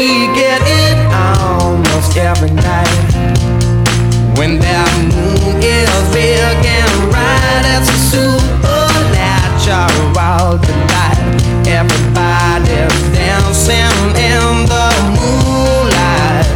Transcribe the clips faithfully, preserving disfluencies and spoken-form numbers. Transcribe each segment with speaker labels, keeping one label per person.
Speaker 1: we get it almost every night. When that moon is big and bright, it's a supernatural delight. Everybody's dancing in the moonlight.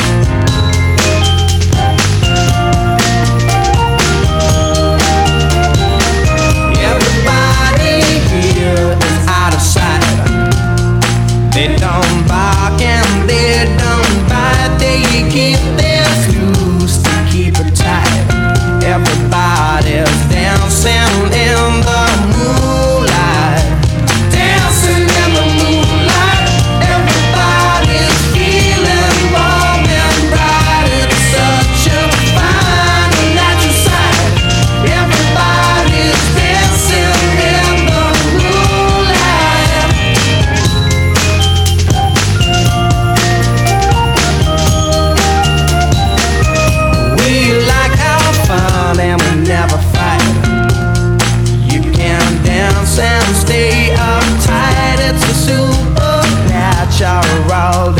Speaker 1: Everybody here is out of sight. They don't bark and they don't bite. They keep their screws to keep it tight. Everybody's dancing in the moonlight. Dancing in the moonlight. Everybody's feeling warm and bright. It's such a fine and natural sight. Everybody's dancing in the moonlight. We like our fun and we never fight. You can dance and stay uptight. It's a supernatural